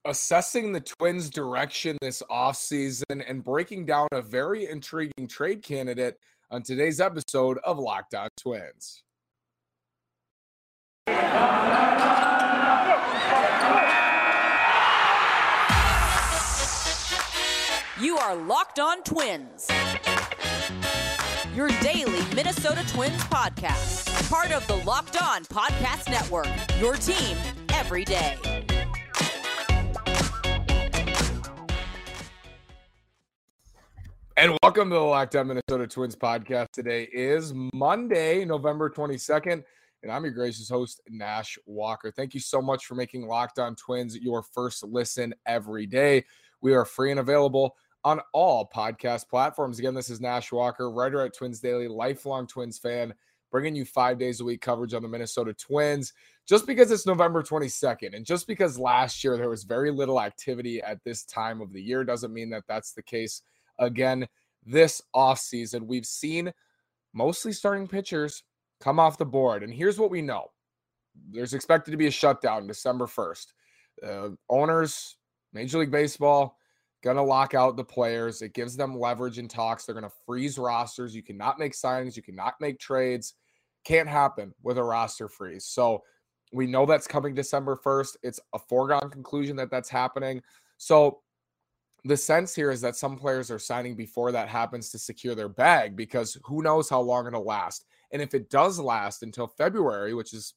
assessing the Twins' direction this offseason and breaking down a very intriguing trade candidate on today's episode of Locked On Twins. You are Locked On Twins, your daily Minnesota Twins podcast, part of the Locked On Podcast Network, your team every day. And welcome to the Locked On Minnesota Twins podcast. Today is Monday, November 22nd, and I'm your gracious host, Nash Walker. Thank you so much for making Locked On Twins your first listen every day. We are free and available on all podcast platforms. Again, this is Nash Walker, writer at Twins Daily, lifelong Twins fan, bringing you 5 days a week coverage on the Minnesota Twins. Just because it's November 22nd, and just because last year there was very little activity at this time of the year doesn't mean that that's the case again this offseason. We've seen mostly starting pitchers come off the board, and here's what we know. There's expected to be a shutdown December 1st. Owners, Major League Baseball, going to lock out the players. It gives them leverage in talks. They're going to freeze rosters. You cannot make signings. You cannot make trades. Can't happen with a roster freeze. So we know that's coming December 1st. It's a foregone conclusion that that's happening. So the sense here is that some players are signing before that happens to secure their bag, because who knows how long it'll last. And if it does last until February, which is,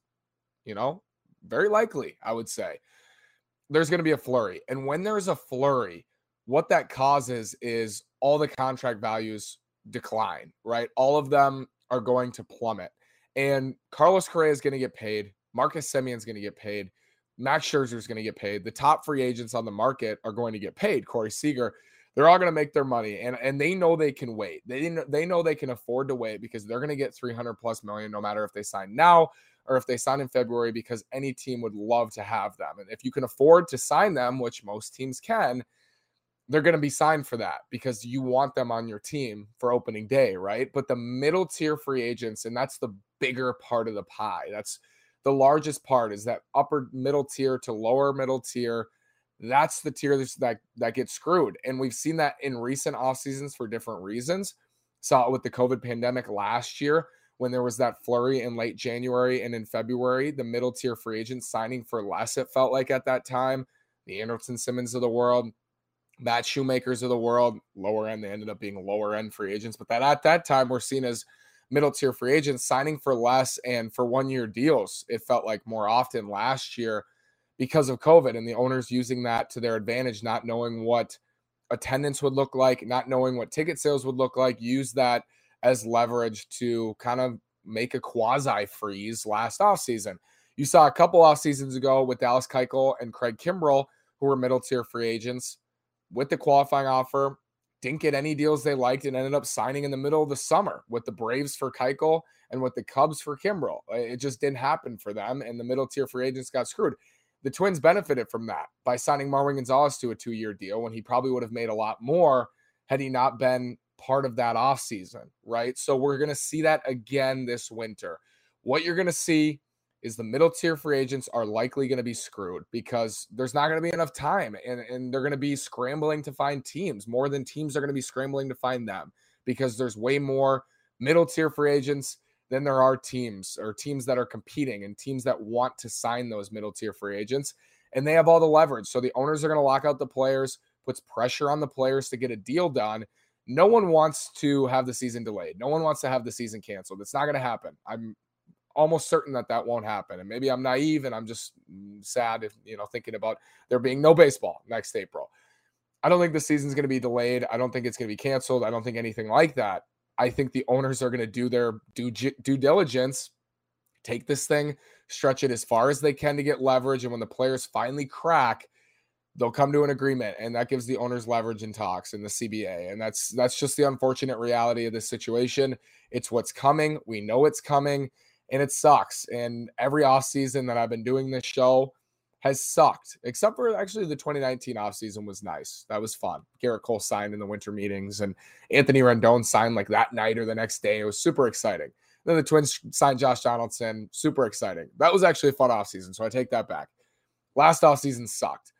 very likely, I would say, there's going to be a flurry. And when there's a flurry, what that causes is all the contract values decline, right? All of them are going to plummet. And Carlos Correa is going to get paid. Marcus Semien is going to get paid. Max Scherzer is going to get paid. The top free agents on the market are going to get paid. Corey Seager, they're all going to make their money, and they know they can wait. They know they can afford to wait, because they're going to get $300+ million no matter if they sign now or if they sign in February, because any team would love to have them. And if you can afford to sign them, which most teams can, they're going to be signed for that, because you want them on your team for opening day, right? But the middle tier free agents, and that's the bigger part of the pie. That's the largest part, is that upper middle tier to lower middle tier. That's the tier that gets screwed. And we've seen that in recent off seasons for different reasons. Saw it with the COVID pandemic last year, when there was that flurry in late January and in February, the middle tier free agents signing for less, it felt like at that time. The Anderson Simmons of the world, Matt Shoemakers of the world, lower end, they ended up being lower end free agents, but that at that time were seen as middle tier free agents signing for less and for 1-year deals. It felt like more often last year because of COVID, and the owners using that to their advantage, not knowing what attendance would look like, not knowing what ticket sales would look like, use that as leverage to kind of make a quasi freeze last offseason. You saw a couple off seasons ago with Dallas Keuchel and Craig Kimbrell, who were middle tier free agents with the qualifying offer, didn't get any deals they liked, and ended up signing in the middle of the summer with the Braves for Keuchel and with the Cubs for Kimbrell. It just didn't happen for them, and the middle tier free agents got screwed. The Twins benefited from that by signing Marwin Gonzalez to a 2-year deal, when he probably would have made a lot more had he not been part of that offseason, right? So we're going to see that again this winter. What you're going to see is the middle tier free agents are likely going to be screwed, because there's not going to be enough time, and they're going to be scrambling to find teams more than teams are going to be scrambling to find them, because there's way more middle tier free agents than there are teams, or teams that are competing and teams that want to sign those middle tier free agents, and they have all the leverage. So the owners are going to lock out the players, puts pressure on the players to get a deal done. No one wants to have the season delayed. No one wants to have the season canceled. It's not going to happen. I'm almost certain that won't happen. And maybe I'm naive and I'm just sad if, thinking about there being no baseball next April. I don't think the season's going to be delayed. I don't think it's going to be canceled. I don't think anything like that. I think the owners are going to do their due diligence, take this thing, stretch it as far as they can to get leverage. And when the players finally crack, they'll come to an agreement, and that gives the owners leverage in talks in the CBA. And that's just the unfortunate reality of this situation. It's what's coming. We know it's coming. And it sucks. And every offseason that I've been doing this show has sucked, except for actually the 2019 offseason was nice. That was fun. Garrett Cole signed in the winter meetings, and Anthony Rendon signed like that night or the next day. It was super exciting. Then the Twins signed Josh Donaldson. Super exciting. That was actually a fun offseason, so I take that back. Last offseason sucked.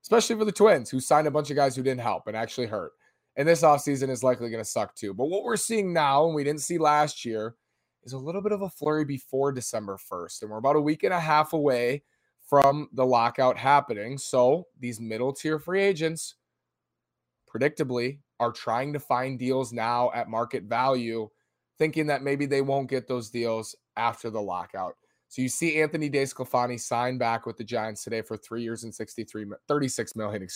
especially for the Twins, who signed a bunch of guys who didn't help and actually hurt. And this offseason is likely going to suck too. But what we're seeing now, and we didn't see last year, is a little bit of a flurry before December 1st. And we're about a week and a half away from the lockout happening. So these middle tier free agents, predictably, are trying to find deals now at market value, thinking that maybe they won't get those deals after the lockout. So you see Anthony DeSclafani sign back with the Giants today for 3 years and $36 million.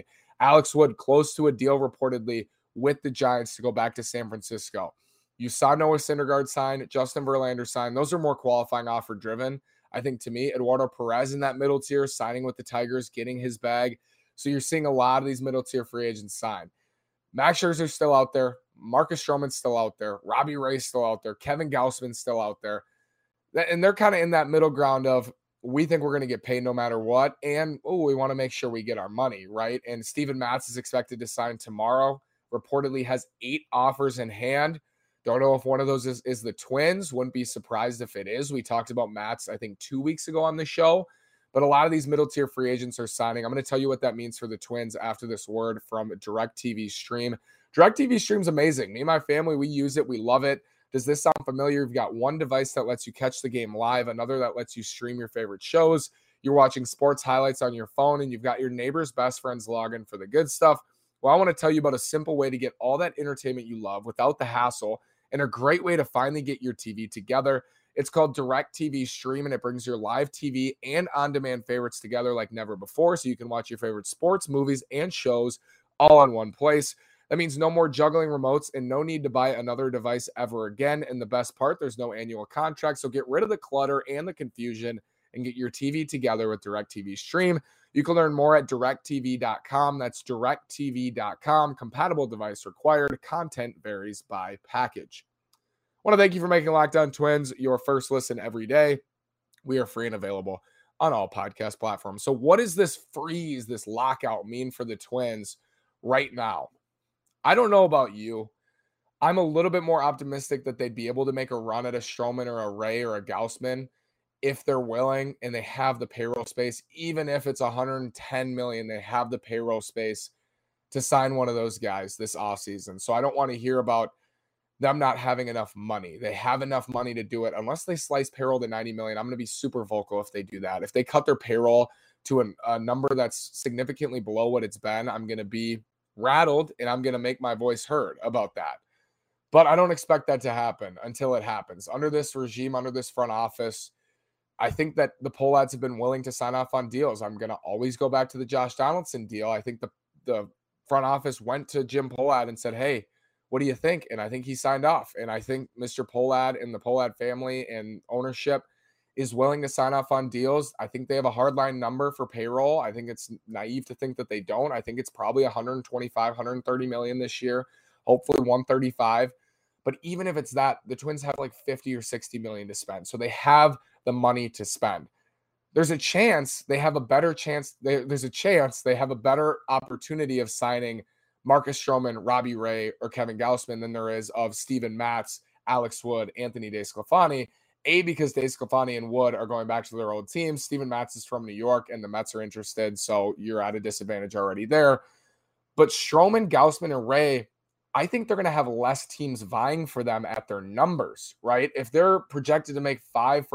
Alex Wood close to a deal reportedly with the Giants to go back to San Francisco. You saw Noah Syndergaard sign, Justin Verlander sign. Those are more qualifying offer driven. I think to me, Eduardo Perez in that middle tier, signing with the Tigers, getting his bag. So you're seeing a lot of these middle tier free agents sign. Max Scherzer's still out there. Marcus Stroman's still out there. Robbie Ray's still out there. Kevin Gausman's still out there. And they're kind of in that middle ground of, we think we're going to get paid no matter what. And, we want to make sure we get our money, right? And Steven Matz is expected to sign tomorrow. Reportedly has 8 offers in hand. Don't know if one of those is the Twins. Wouldn't be surprised if it is. We talked about Matz, I think, 2 weeks ago on the show. But a lot of these middle tier free agents are signing. I'm going to tell you what that means for the Twins after this word from DirecTV Stream. DirecTV Stream's amazing. Me and my family, we use it. We love it. Does this sound familiar? You've got one device that lets you catch the game live, another that lets you stream your favorite shows. You're watching sports highlights on your phone, and you've got your neighbor's best friend's login for the good stuff. Well, I want to tell you about a simple way to get all that entertainment you love without the hassle, and a great way to finally get your TV together. It's called DirecTV Stream, and it brings your live TV and on-demand favorites together like never before, so you can watch your favorite sports, movies, and shows all in one place. That means no more juggling remotes and no need to buy another device ever again. And the best part, there's no annual contract, so get rid of the clutter and the confusion and get your TV together with DirecTV Stream. You can learn more at directtv.com. That's directtv.com. Compatible device required. Content varies by package. I want to thank you for making Locked On Twins your first listen every day. We are free and available on all podcast platforms. So what does this freeze, this lockout mean for the Twins right now? I don't know about you. I'm a little bit more optimistic that they'd be able to make a run at a Stroman or a Ray or a Gausman if they're willing and they have the payroll space. Even if it's $110 million, they have the payroll space to sign one of those guys this offseason. So I don't want to hear about them not having enough money. They have enough money to do it. Unless they slice payroll to $90 million, I'm going to be super vocal if they do that. If they cut their payroll to a number that's significantly below what it's been, I'm going to be rattled and I'm going to make my voice heard about that. But I don't expect that to happen until it happens. Under this regime, under this front office, I think that the Pohlads have been willing to sign off on deals. I'm going to always go back to the Josh Donaldson deal. I think the front office went to Jim Pohlad and said, hey, what do you think? And I think he signed off. And I think Mr. Pohlad and the Pohlad family and ownership is willing to sign off on deals. I think they have a hardline number for payroll. I think it's naive to think that they don't. I think it's probably 125, 130 million this year, hopefully 135. But even if it's that, the Twins have like 50 or 60 million to spend. So they have the money to spend. There's a chance they have a better chance. There's a chance they have a better opportunity of signing Marcus Stroman, Robbie Ray, or Kevin Gausman than there is of Steven Matz, Alex Wood, Anthony DeSclafani. Because DeSclafani and Wood are going back to their old teams. Steven Matz is from New York, and the Mets are interested, so you're at a disadvantage already there. But Stroman, Gausman, and Ray, I think they're going to have less teams vying for them at their numbers, right? If they're projected to make 5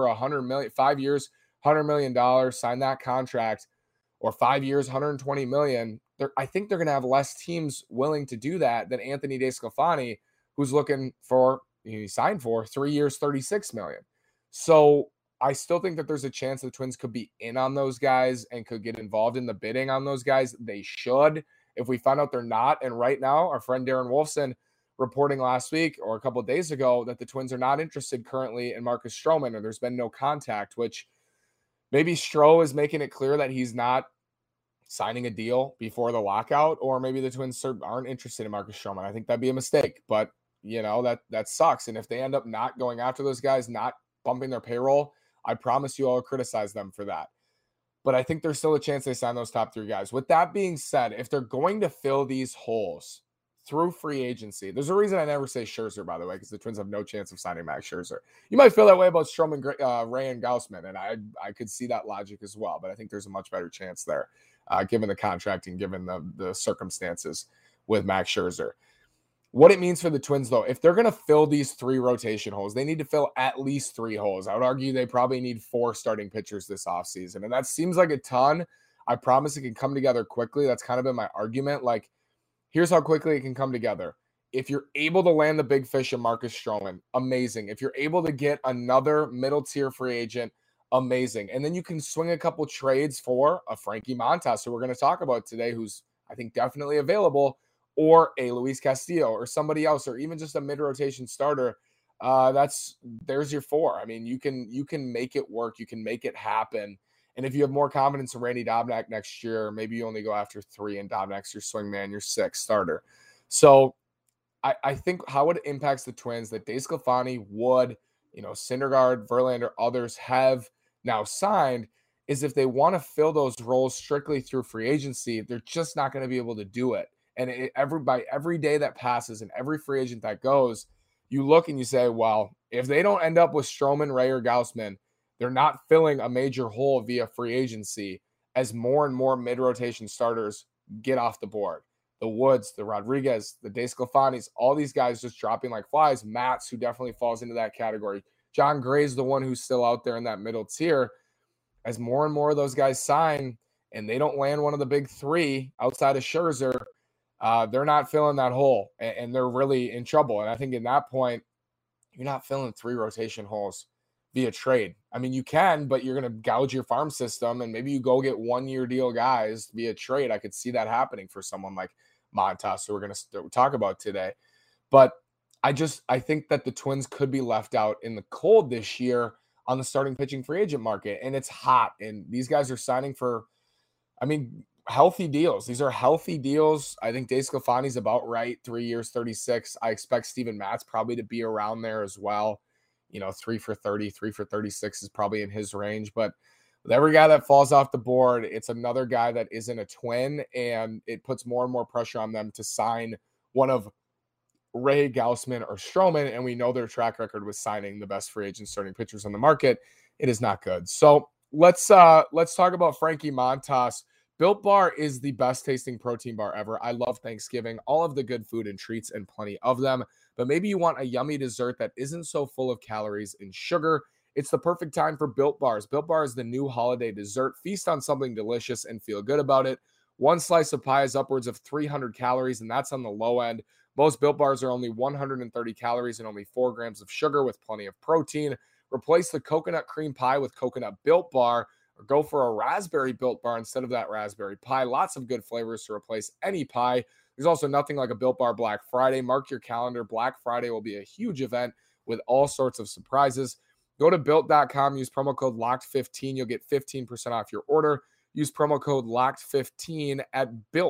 years, $100 million, sign that contract, or 5 years, $120 million, I think they're going to have less teams willing to do that than Anthony DeSclafani, who's looking for, he signed for 3 years, $36 million. So I still think that there's a chance the Twins could be in on those guys and could get involved in the bidding on those guys. They should. If we find out they're not, and right now our friend Darren Wolfson reporting last week or a couple of days ago that the Twins are not interested currently in Marcus Stroman, or there's been no contact, which maybe Stroh is making it clear that he's not signing a deal before the lockout, or maybe the Twins aren't interested in Marcus Stroman. I think that'd be a mistake, but that sucks. And if they end up not going after those guys, not bumping their payroll, I promise you I'll criticize them for that. But I think there's still a chance they sign those top 3 guys. With that being said, if they're going to fill these holes through free agency, there's a reason I never say Scherzer, by the way, because the Twins have no chance of signing Max Scherzer. You might feel that way about Stroman, Ray, and Gausman, and I could see that logic as well, but I think there's a much better chance there. given the contract and given the circumstances with Max Scherzer. What it means for the Twins, though, if they're going to fill these 3 rotation holes, they need to fill at least 3 holes. I would argue they probably need 4 starting pitchers this offseason. And that seems like a ton. I promise it can come together quickly. That's kind of been my argument. Like, here's how quickly it can come together. If you're able to land the big fish in Marcus Stroman, amazing. If you're able to get another middle-tier free agent, amazing. And then you can swing a couple trades for a Frankie Montas, who we're going to talk about today, who's, I think, definitely available, or a Luis Castillo or somebody else, or even just a mid-rotation starter. There's your 4. I mean, you can make it work. You can make it happen. And if you have more confidence in Randy Dobnak next year, maybe you only go after 3 and Dobnak's your swingman, your 6th starter. So I think how it impacts the Twins that DeSclafani, Wood, Syndergaard, Verlander, others have now signed is if they want to fill those roles strictly through free agency, they're just not going to be able to do it. And every day that passes and every free agent that goes, you look and you say, well, if they don't end up with Stroman, Ray, or Gausman, they're not filling a major hole via free agency as more and more mid-rotation starters get off the board. The Woods, the Rodriguez, the DeSclafanis, all these guys just dropping like flies. Matz, who definitely falls into that category. John Gray's the one who's still out there in that middle tier. As more and more of those guys sign and they don't land one of the big 3 outside of Scherzer, they're not filling that hole, and they're really in trouble. And I think in that point, you're not filling 3 rotation holes via trade. I mean, you can, but you're going to gouge your farm system, and maybe you go get 1-year deal guys via trade. I could see that happening for someone like Montas, who we're going to talk about today. But I think that the Twins could be left out in the cold this year on the starting pitching free agent market, and it's hot, and these guys are signing for, healthy deals. These are healthy deals. I think DeSclafani's about right. 3 years, 36. I expect Steven Matz probably to be around there as well. 3 for 30, 3 for 36 is probably in his range. But with every guy that falls off the board, it's another guy that isn't a Twin, and it puts more and more pressure on them to sign one of Ray, Gausman, or Stroman. And we know their track record with signing the best free agent starting pitchers on the market. It is not good. So let's talk about Frankie Montas. Built Bar is the best tasting protein bar ever. I love Thanksgiving, all of the good food and treats and plenty of them. But maybe you want a yummy dessert that isn't so full of calories and sugar. It's the perfect time for Built Bars. Built Bar is the new holiday dessert. Feast on something delicious and feel good about it. One slice of pie is upwards of 300 calories, and that's on the low end. Most Built Bars are only 130 calories and only 4 grams of sugar with plenty of protein. Replace the coconut cream pie with coconut Built Bar, or go for a raspberry Built Bar instead of that raspberry pie. Lots of good flavors to replace any pie. There's also nothing like a Built Bar Black Friday. Mark your calendar. Black Friday will be a huge event with all sorts of surprises. Go to Built.com. Use promo code LOCKED15. You'll get 15% off your order. Use promo code LOCKED15 at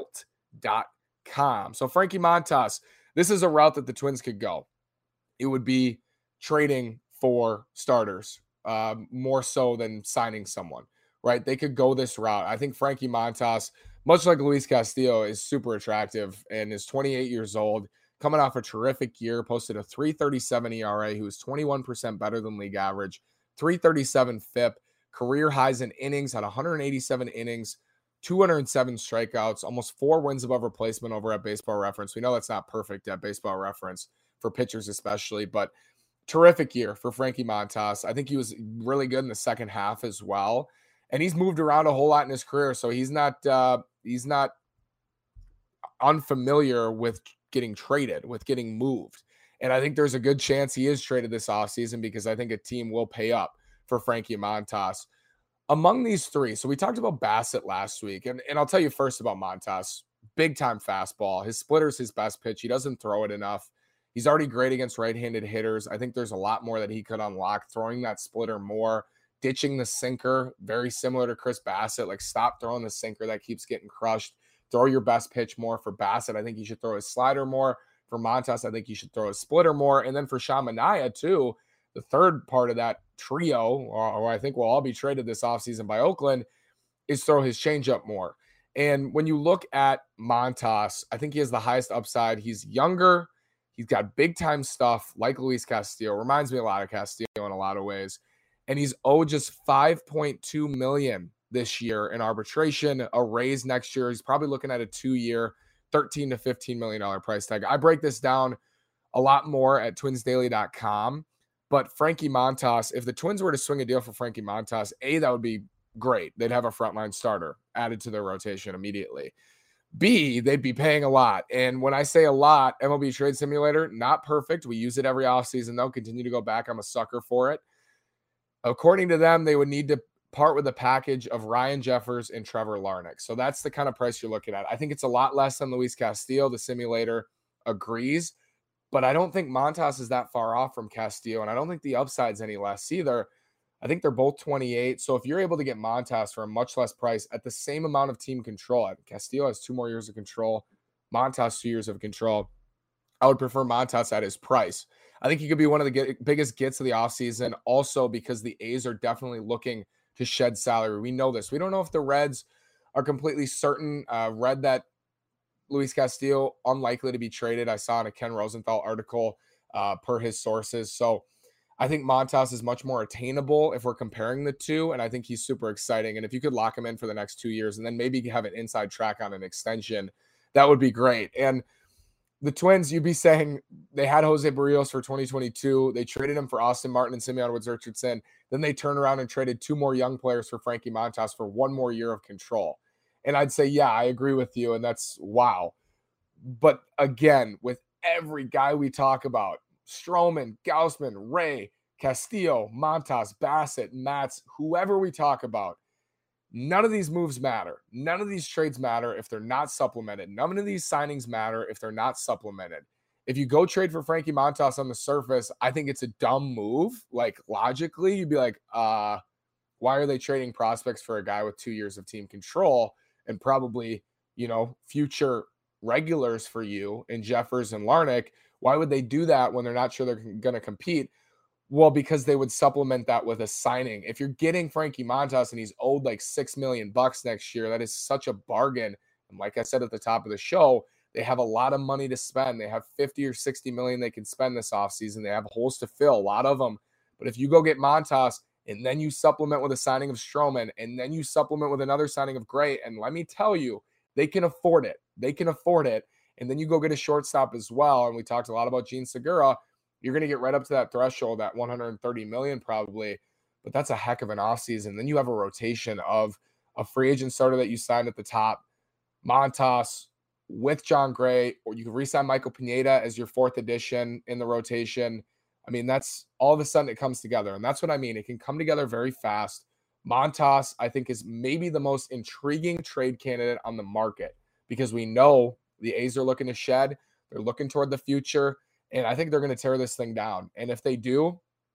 Built.com. So Frankie Montas, this is a route that the Twins could go. It would be trading for starters more so than signing someone. Right? They could go this route. I think Frankie Montas, much like Luis Castillo, is super attractive and is 28 years old, coming off a terrific year, posted a 3.37 ERA, who was 21% better than league average, 3.37 FIP, career highs in innings, had 187 innings, 207 strikeouts, almost 4 wins above replacement over at Baseball Reference. We know that's not perfect at Baseball Reference for pitchers especially, but terrific year for Frankie Montas. I think he was really good in the second half as well. And he's moved around a whole lot in his career, so he's not unfamiliar with getting traded, with getting moved. And I think there's a good chance he is traded this offseason because I think a team will pay up for Frankie Montas. Among these 3, so we talked about Bassett last week, and I'll tell you first about Montas. Big-time fastball. His splitter's his best pitch. He doesn't throw it enough. He's already great against right-handed hitters. I think there's a lot more that he could unlock, throwing that splitter more. Ditching the sinker, very similar to Chris Bassett. Like, stop throwing the sinker that keeps getting crushed. Throw your best pitch more. For Bassett, I think he should throw his slider more. For Montas, I think he should throw his splitter more. And then for Sean Manaea, too, the third part of that trio, or I think will all be traded this offseason by Oakland, is throw his changeup more. And when you look at Montas, I think he has the highest upside. He's younger. He's got big-time stuff like Luis Castillo. Reminds me a lot of Castillo in a lot of ways. And he's owed just $5.2 million this year in arbitration, a raise next year. He's probably looking at a 2-year, $13 to $15 million price tag. I break this down a lot more at twinsdaily.com. But Frankie Montas, if the Twins were to swing a deal for Frankie Montas, that would be great. They'd have a frontline starter added to their rotation immediately. B, they'd be paying a lot. And when I say a lot, MLB Trade Simulator, not perfect. We use it every offseason, though. Continue to go back. I'm a sucker for it. According to them, they would need to part with a package of Ryan Jeffers and Trevor Larnach. So that's the kind of price you're looking at. I think it's a lot less than Luis Castillo. The simulator agrees. But I don't think Montas is that far off from Castillo, and I don't think the upside's any less either. I think they're both 28. So if you're able to get Montas for a much less price at the same amount of team control, Castillo has 2 more years of control, Montas 2 years of control. I would prefer Montas at his price. I think he could be one of the biggest gets of the offseason, also because the A's are definitely looking to shed salary. We know this. We don't know if the Reds are completely certain. Read that Luis Castillo unlikely to be traded. I saw in a Ken Rosenthal article per his sources. So I think Montas is much more attainable if we're comparing the two, and I think he's super exciting. And if you could lock him in for the next 2 years and then maybe have an inside track on an extension, that would be great. And the Twins, you'd be saying they had Jose Barrios for 2022. They traded him for Austin Martin and Simeon Woods-Richardson. Then they turned around and traded 2 more young players for Frankie Montas for 1 more year of control. And I'd say, yeah, I agree with you, and that's wow. But again, with every guy we talk about, Stroman, Gausman, Ray, Castillo, Montas, Bassett, Matz, whoever we talk about, none of these moves matter. None of these trades matter if they're not supplemented. None of these signings matter if they're not supplemented. If you go trade for Frankie Montas on the surface, I think it's a dumb move. Like, logically, you'd be like, why are they trading prospects for a guy with 2 years of team control and probably, future regulars for you in Jeffers and Larnach? Why would they do that when they're not sure they're going to compete? Well, because they would supplement that with a signing. If you're getting Frankie Montas and he's owed like $6 million next year, that is such a bargain. And like I said at the top of the show, they have a lot of money to spend. They have 50 or 60 million they can spend this offseason. They have holes to fill, a lot of them. But if you go get Montas and then you supplement with a signing of Stroman and then you supplement with another signing of Gray, and let me tell you, they can afford it. They can afford it. And then you go get a shortstop as well. And we talked a lot about Gene Segura. You're going to get right up to that threshold, that 130 million probably, but that's a heck of an offseason. Then you have a rotation of a free agent starter that you signed at the top, Montas with John Gray, or you can re-sign Michael Pineda as your 4th addition in the rotation. I mean, that's all of a sudden it comes together. And that's what I mean. It can come together very fast. Montas, I think, is maybe the most intriguing trade candidate on the market because we know the A's are looking to shed. They're looking toward the future. And I think they're going to tear this thing down. And if they do,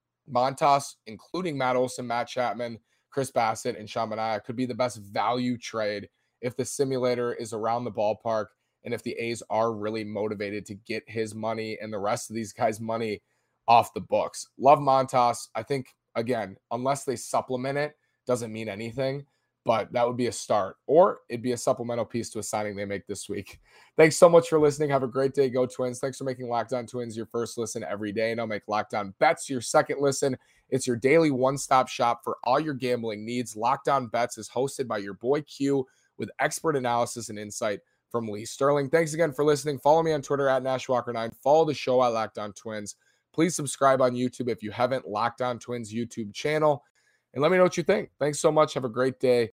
Montas, including Matt Olson, Matt Chapman, Chris Bassett, and Sean Manaea, could be the best value trade if the simulator is around the ballpark and if the A's are really motivated to get his money and the rest of these guys' money off the books. Love Montas. I think, again, unless they supplement it, doesn't mean anything. But that would be a start, or it'd be a supplemental piece to a signing they make this week. Thanks so much for listening. Have a great day. Go Twins. Thanks for making Locked On Twins your first listen every day. And I'll make Locked On Bets your second listen. It's your daily one-stop shop for all your gambling needs. Locked On Bets is hosted by your boy Q with expert analysis and insight from Lee Sterling. Thanks again for listening. Follow me on Twitter at NashWalker9. Follow the show at Locked On Twins. Please subscribe on YouTube if you haven't. Locked On Twins YouTube channel. And let me know what you think. Thanks so much. Have a great day.